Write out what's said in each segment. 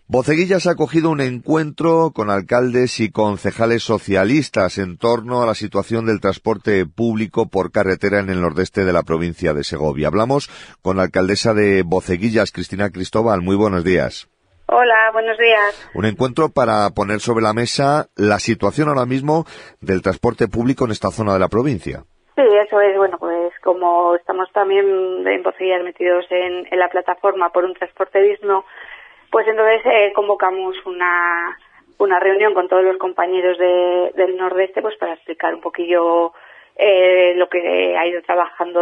Boceguillas ha acogido un encuentro con alcaldes y concejales socialistas en torno a la situación del transporte público por carretera en el nordeste de la provincia de Segovia. Hablamos con la alcaldesa de Boceguillas, Cristina Cristóbal. Muy buenos días. Hola, buenos días. Un encuentro para poner sobre la mesa la situación ahora mismo del transporte público en esta zona de la provincia. Sí, eso es. Bueno, pues como estamos también en Boceguillas metidos en la plataforma por un transporte digno, pues entonces convocamos una reunión con todos los compañeros del Nordeste, pues para explicar un poquillo lo que ha ido trabajando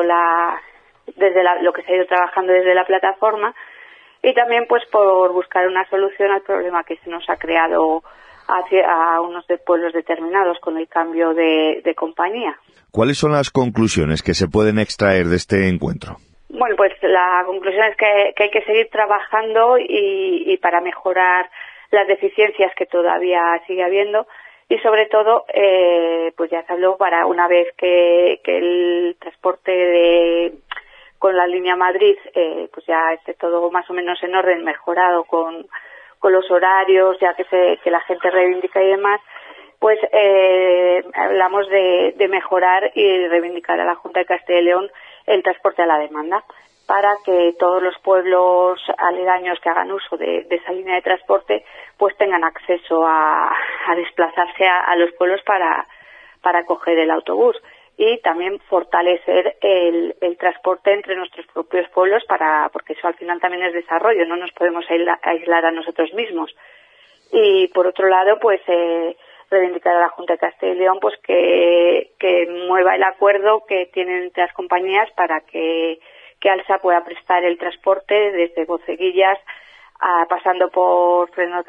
lo que se ha ido trabajando desde la plataforma, y también pues por buscar una solución al problema que se nos ha creado a unos pueblos determinados con el cambio de compañía. ¿Cuáles son las conclusiones que se pueden extraer de este encuentro? Bueno, pues la conclusión es que hay que seguir trabajando y para mejorar las deficiencias que todavía sigue habiendo, y sobre todo, pues ya se habló para una vez que el transporte con la línea Madrid, pues ya esté todo más o menos en orden, mejorado con los horarios, ya que la gente reivindica y demás, pues hablamos de mejorar y reivindicar a la Junta de Castilla y León el transporte a la demanda, para que todos los pueblos aledaños que hagan uso de esa línea de transporte pues tengan acceso a desplazarse a los pueblos para coger el autobús, y también fortalecer el transporte entre nuestros propios pueblos, porque eso al final también es desarrollo, no nos podemos aislar a nosotros mismos. Y por otro lado, pues reivindicar a la Junta de Castilla y León pues que mueva el acuerdo que tienen entre las compañías para que ALSA pueda prestar el transporte desde Boceguillas pasando por Fresno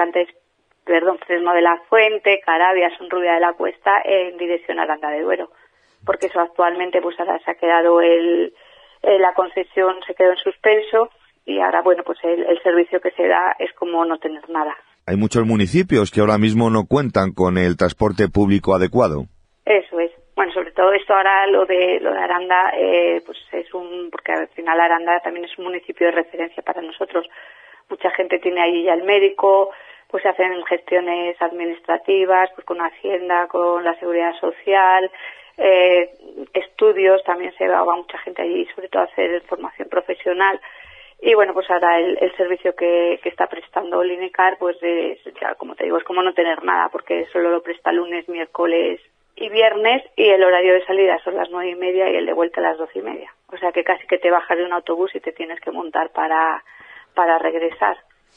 de la Fuente, Carabias, Sonrubia de la Cuesta en dirección a Aranda de Duero, porque eso actualmente pues ahora se ha quedado la concesión se quedó en suspenso, y ahora bueno pues el servicio que se da es como no tener nada. Hay muchos municipios que ahora mismo no cuentan con el transporte público adecuado. Eso es. Bueno, sobre todo esto ahora lo de Aranda, pues porque al final Aranda también es un municipio de referencia para nosotros. Mucha gente tiene ahí ya el médico, pues se hacen gestiones administrativas, pues con Hacienda, con la Seguridad Social, estudios, también va mucha gente allí, sobre todo a hacer formación profesional. Y bueno, pues ahora el servicio que está prestando Linecar, pues ya como te digo, es como no tener nada, porque solo lo presta lunes, miércoles y viernes, y el horario de salida son las 9:30 y el de vuelta a las 12:30. O sea que casi que te bajas de un autobús y te tienes que montar para regresar.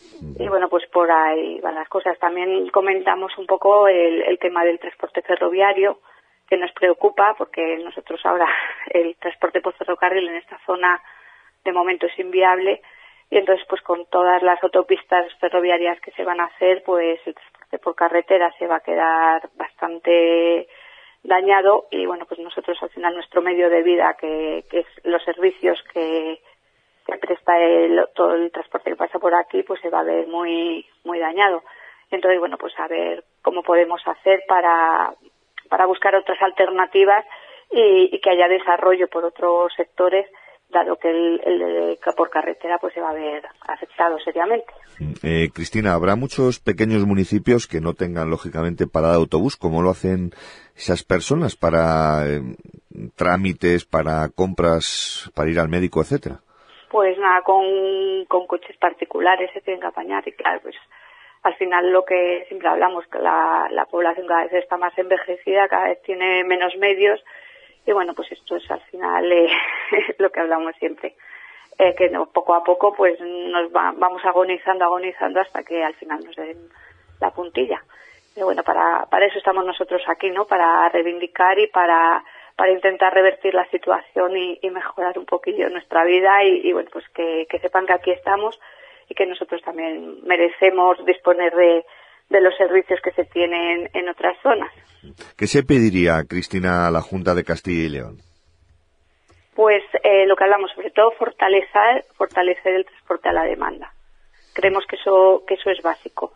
Y bueno, pues por ahí van las cosas. También comentamos un poco el tema del transporte ferroviario, que nos preocupa, porque nosotros ahora el transporte por ferrocarril en esta zona de momento es inviable, y entonces pues con todas las autopistas ferroviarias que se van a hacer, pues el transporte por carretera se va a quedar bastante dañado, y bueno, pues nosotros al final nuestro medio de vida, que es los servicios que presta todo el transporte que pasa por aquí, pues se va a ver muy muy dañado. Entonces bueno, pues a ver cómo podemos hacer para buscar otras alternativas y que haya desarrollo por otros sectores, dado que el por carretera pues se va a ver afectado seriamente. Cristina, ¿habrá muchos pequeños municipios que no tengan, lógicamente, parada de autobús? ¿Cómo lo hacen esas personas para trámites, para compras, para ir al médico, etcétera? Pues nada, con coches particulares se tienen que apañar, y claro, pues al final lo que siempre hablamos, que la población cada vez está más envejecida, cada vez tiene menos medios. Y bueno, pues esto es al final lo que hablamos siempre, que poco a poco pues vamos agonizando hasta que al final nos den la puntilla. Y bueno, para eso estamos nosotros aquí, ¿no? Para reivindicar y para intentar revertir la situación y mejorar un poquillo nuestra vida, y bueno, pues que sepan que aquí estamos y que nosotros también merecemos disponer de los servicios que se tienen en otras zonas. ¿Qué se pediría, Cristina, a la Junta de Castilla y León? Pues lo que hablamos, sobre todo fortalecer el transporte a la demanda. Creemos que eso es básico.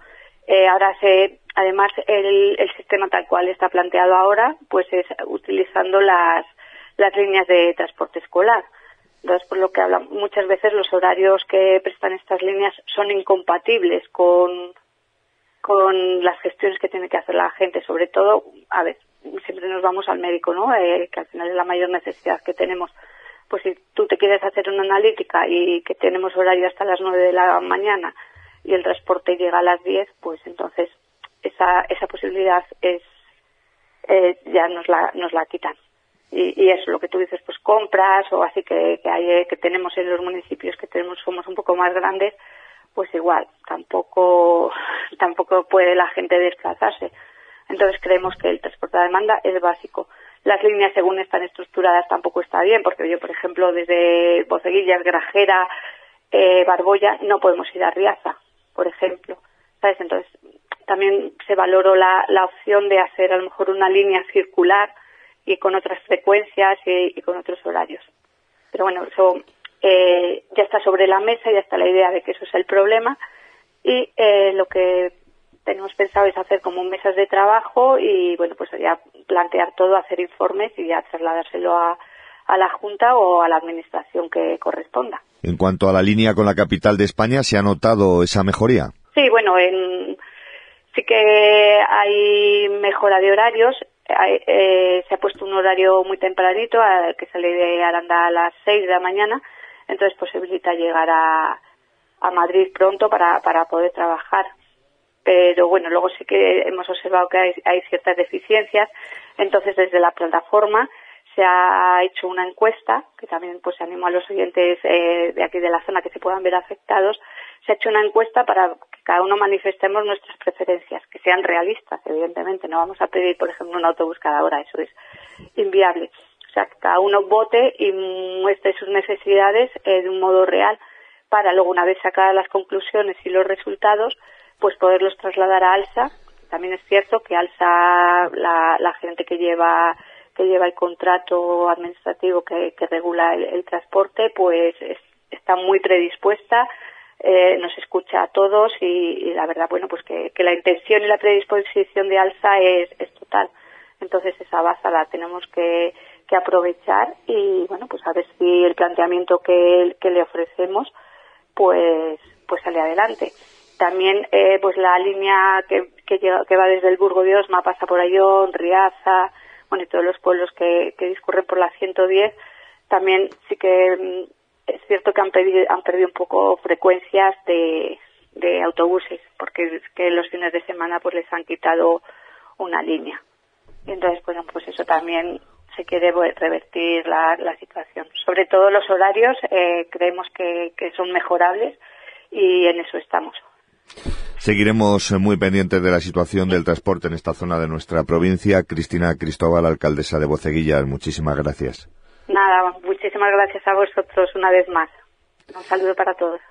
Además el sistema tal cual está planteado ahora, pues es utilizando las líneas de transporte escolar. Entonces, por lo que hablamos, muchas veces los horarios que prestan estas líneas son incompatibles con las gestiones que tiene que hacer la gente. Sobre todo, a ver, siempre nos vamos al médico, ¿no? Que al final es la mayor necesidad que tenemos. Pues si tú te quieres hacer una analítica y que tenemos horario hasta las 9 de la mañana y el transporte llega a las 10, pues entonces esa posibilidad ya nos la quitan. Y eso, lo que tú dices, pues compras o así que tenemos en los municipios somos un poco más grandes, pues igual, tampoco puede la gente desplazarse. Entonces creemos que el transporte a demanda es básico. Las líneas, según están estructuradas, tampoco está bien, porque yo, por ejemplo, desde Boceguillas, Grajera, Barboya, no podemos ir a Riaza, por ejemplo, ¿sabes? Entonces también se valoró la opción de hacer a lo mejor una línea circular y con otras frecuencias y con otros horarios. Pero bueno, eso ya está sobre la mesa, ya está la idea de que eso es el problema y lo que tenemos pensado es hacer como mesas de trabajo y bueno, pues ya plantear todo, hacer informes y ya trasladárselo a la Junta o a la Administración que corresponda. En cuanto a la línea con la capital de España, ¿se ha notado esa mejoría? Sí, bueno, sí que hay mejora de horarios. Se ha puesto un horario muy tempranito que sale de Aranda a las 6 de la mañana, entonces posibilita llegar a Madrid pronto para poder trabajar. Pero bueno, luego sí que hemos observado que hay ciertas deficiencias, entonces desde la plataforma se ha hecho una encuesta, que también pues animo a los oyentes de aquí de la zona que se puedan ver afectados. Se ha hecho una encuesta para que cada uno manifestemos nuestras preferencias, que sean realistas, evidentemente. No vamos a pedir, por ejemplo, un autobús cada hora, eso es inviable. O sea, que cada uno vote y muestre sus necesidades de un modo real para luego, una vez sacadas las conclusiones y los resultados, pues poderlos trasladar a ALSA. También es cierto que ALSA, la gente que lleva el contrato administrativo que regula el transporte, pues está muy predispuesta, nos escucha a todos y la verdad, bueno, pues que la intención y la predisposición de ALSA es total. Entonces esa baza la tenemos que aprovechar y bueno, pues a ver si el planteamiento que le ofrecemos pues sale adelante. También pues la línea que va desde el Burgo de Osma, pasa por Ayón, Riaza, bueno, y todos los pueblos que discurren por la 110, también sí que es cierto que han perdido un poco frecuencias de autobuses, porque es que los fines de semana pues les han quitado una línea. Y entonces, bueno, pues eso también se quiere revertir la situación. Sobre todo los horarios creemos que son mejorables y en eso estamos. Seguiremos muy pendientes de la situación del transporte en esta zona de nuestra provincia. Cristina Cristóbal, alcaldesa de Boceguillas, muchísimas gracias. Nada, muchísimas gracias a vosotros una vez más. Un saludo para todos.